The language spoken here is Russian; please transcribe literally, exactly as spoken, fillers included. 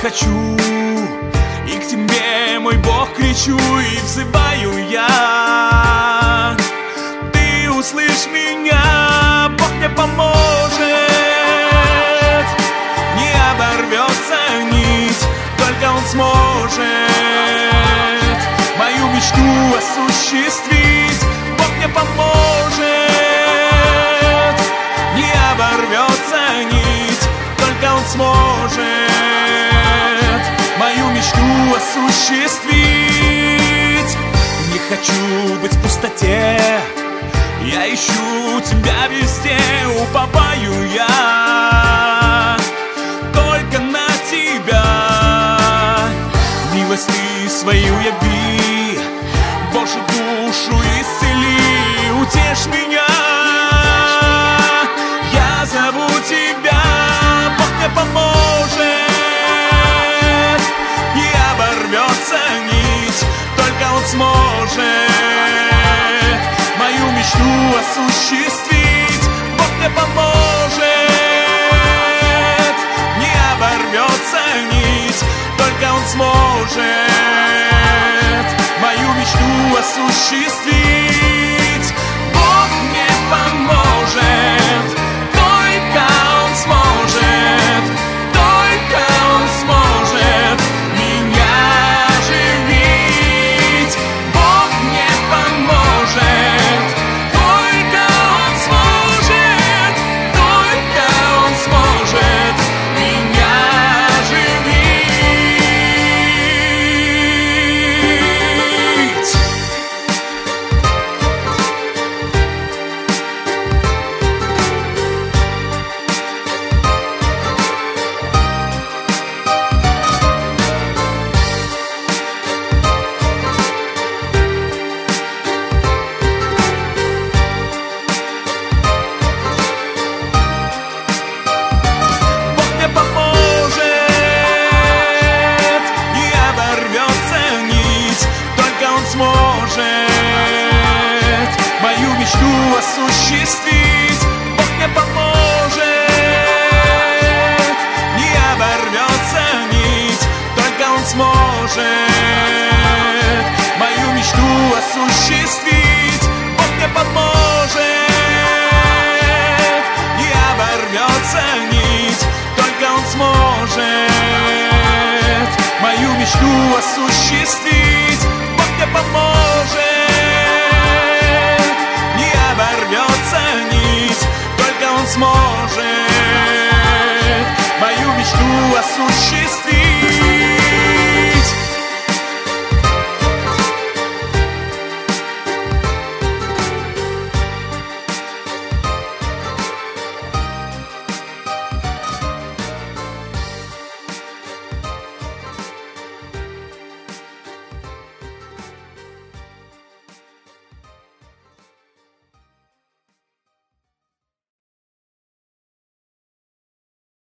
хочу, и к тебе, мой Бог, кричу и взываю я. Ты услышь меня, Бог мне поможет. Не оборвется нить, только Он сможет мою мечту осуществить. Бог мне поможет. Не оборвется нить, только Он сможет мою мечту осуществить. Не хочу быть в пустоте, я ищу тебя везде, уповаю я только на тебя. Милость ты свою яви, Боже, душу исцели, утешь меня. Я зову тебя, Бог мне поможет. Не оборвется нить, только Он сможет мою мечту осуществить. Бог мне поможет. Не оборвется нить, только Он сможет мою мечту осуществить. Бог мне поможет. Только Он сможет, только Он сможет меня оживить. Бог мне поможет. Только Он сможет, только Он сможет меня оживить. Мою мечту осуществить. Бог мне поможет. Не оборвется нить, только Он сможет мою мечту осуществить. Бог мне поможет. Не оборвется нить, только Он сможет мою мечту осуществить. Бог мне поможет. Не оборвется нить, только Он сможет